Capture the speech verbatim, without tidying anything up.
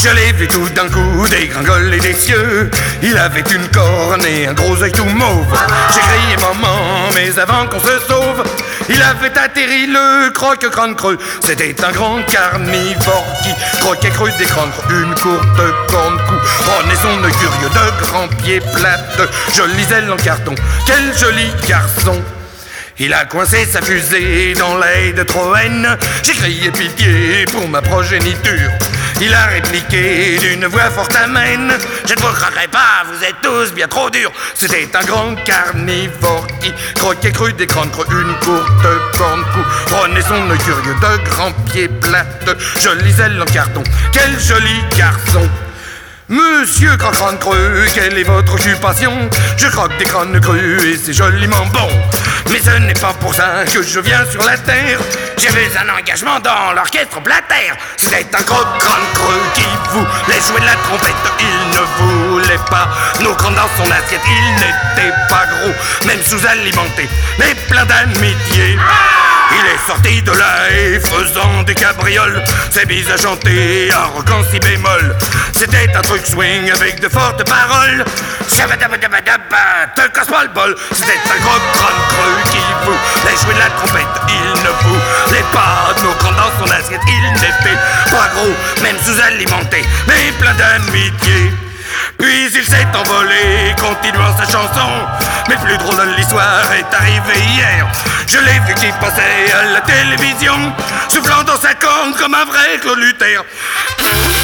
Je l'ai vu tout d'un coup dégringoler des cieux. Il avait une corne et un gros œil tout mauve. J'ai crié maman, mais avant qu'on se sauve, il avait atterri le croque-crâne creux. C'était un grand carnivore qui croquait cru des crânes, une courte corne cou. Prenait son œil curieux de grands pieds plates, de jolies ailes en carton. Quel joli garçon! Il a coincé sa fusée dans l'aile de Troène. J'ai crié pitié pour ma progéniture. Il a répliqué d'une voix fort amène: je ne vous croirai pas, vous êtes tous bien trop durs. C'était un grand carnivore qui croquait cru des crânes creux, une courte corne cou. Prenait son œil curieux de grands pieds plates, de jolies ailes en carton. Quel joli garçon! Monsieur Croque-Crâne Creux, quelle est votre occupation? Je croque des crânes crus et c'est joliment bon. Mais ce n'est pas pour ça que je viens sur la terre. J'avais un engagement dans l'orchestre Blatter. C'était un croque-crâne creux qui voulait jouer de la trompette. Il ne voulait pas nos crânes dans son assiette. Il n'était pas gros, même sous-alimenté, mais plein d'amitié. Il est sorti de là et faisant des cabrioles, s'est mis à chanter un rock en si bémol. C'était un truc swing avec de fortes paroles. Shabadabadabadaba, te casse pas le bol. C'était un gros crâne creux qui voulait jouer de la trompette. Il ne voulait pas nos crânes dans son assiette. Il n'était pas gros, même sous-alimenté, mais plein d'amitié. Puis il s'est envolé, continuant sa chanson. Mais le plus drôle de l'histoire est arrivé hier. Je l'ai vu qui passait à la télévision, soufflant dans sa corne comme un vrai Claude Luther.